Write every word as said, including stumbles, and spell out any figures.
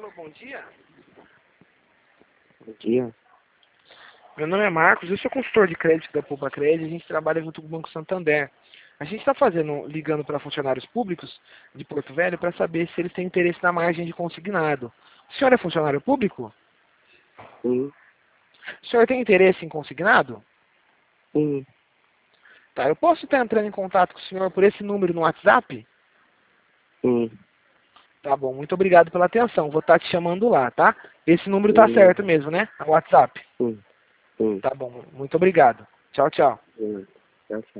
Alô, bom dia. Bom dia. Meu nome é Marcos, eu sou consultor de crédito da Poupa Crédito, a gente trabalha junto com o Banco Santander. A gente está fazendo, ligando para funcionários públicos de Porto Velho para saber se eles têm interesse na margem de consignado. O senhor é funcionário público? Sim, O senhor tem interesse em consignado? sim, Tá, eu posso estar entrando em contato com o senhor por esse número no WhatsApp? sim. Tá bom, muito obrigado pela atenção. Vou estar te chamando lá, tá? Esse número tá Beleza. certo mesmo, né? O WhatsApp. Sim, sim, Tá bom, muito obrigado. Tchau, tchau. sim. Tchau, tchau.